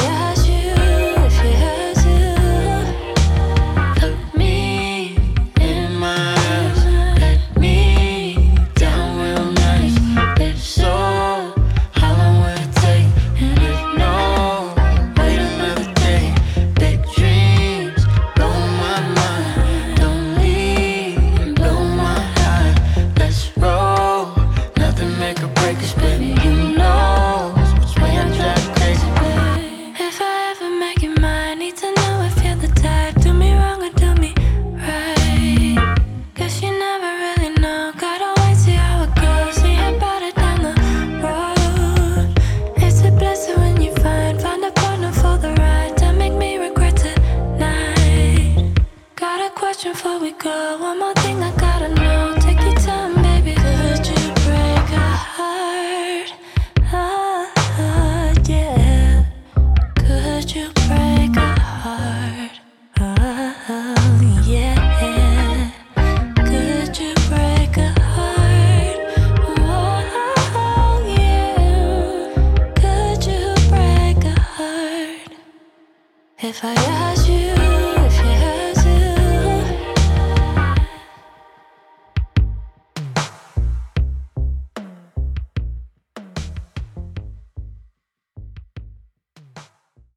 ask you, if you ask you, look me in my eyes, let me down real nice. If so, how long will it take? And if no, wait another day. Big dreams, blow my mind. Don't leave, blow my high. Let's roll, nothing make or break us, baby. You know which way I drive crazy, baby. If I ever make you mine, need to know if you're the type. Do me wrong or do me right. Guess you never really know. Gotta wait, see how it goes. See about it down the road. It's a blessing when you find a partner for the ride. Don't make me regret tonight. Got a question before we go. One more thing I gotta know. Take your time, baby. Could you break a heart? Yeah. Could you break a heart? Yeah. Could you break a heart? Yeah. Could you break a heart? If I ask you